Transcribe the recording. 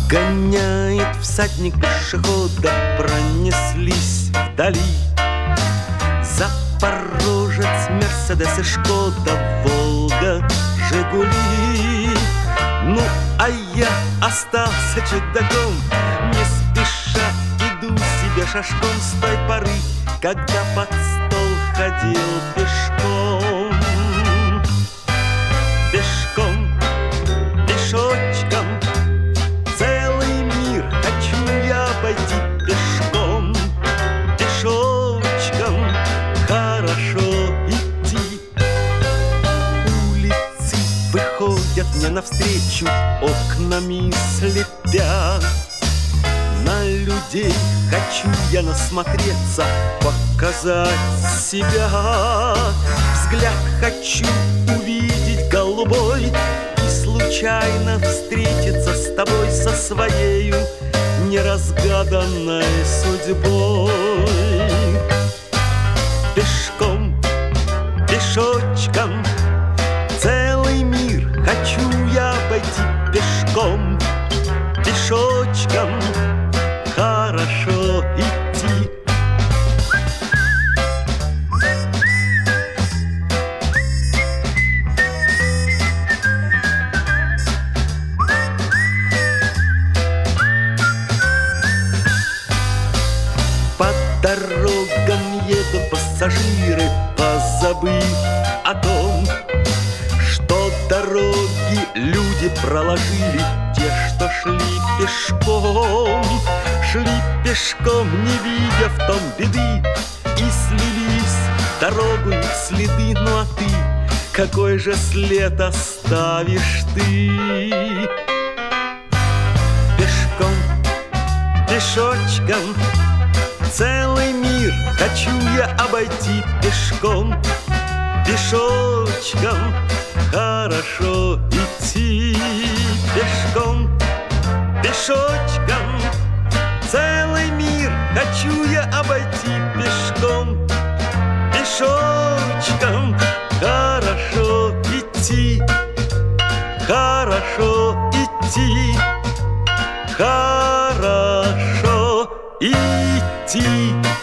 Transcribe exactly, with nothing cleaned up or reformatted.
Гоняет всадник пешехода, пронеслись вдали Запорожец, Мерседес и Шкода, Волга, Жигули. Ну, а я остался чудаком, не спеша иду себе шажком с той поры, когда под стол ходил пешком. Пешком, пешочком, целый мир хочу я обойти. Пешком, пешочком, хорошо идти. Улицы выходят мне навстречу, окнами слепя. На людей хочу я насмотреться, показать себя. Взгляд хочу увидеть голубой и случайно встретиться с тобой, со своею неразгаданной судьбой. Пешком, пешочком, целый мир хочу я обойти. Пешком, пешочком, хорошо идти. По дорогам едут пассажиры, позабыв о том, что дороги люди проложили, те, что шли пешком. Шли пешком, не видя в том беды, и слились дорогу их следы. Ну а ты, какой же след оставишь ты? Пешком, пешочком, целый мир хочу я обойти. Пешком, пешочком, хорошо идти. Пешком, пешочком, целый мир хочу я обойти. Пешком, пешочком, хорошо идти. Хорошо идти. Хорошо идти.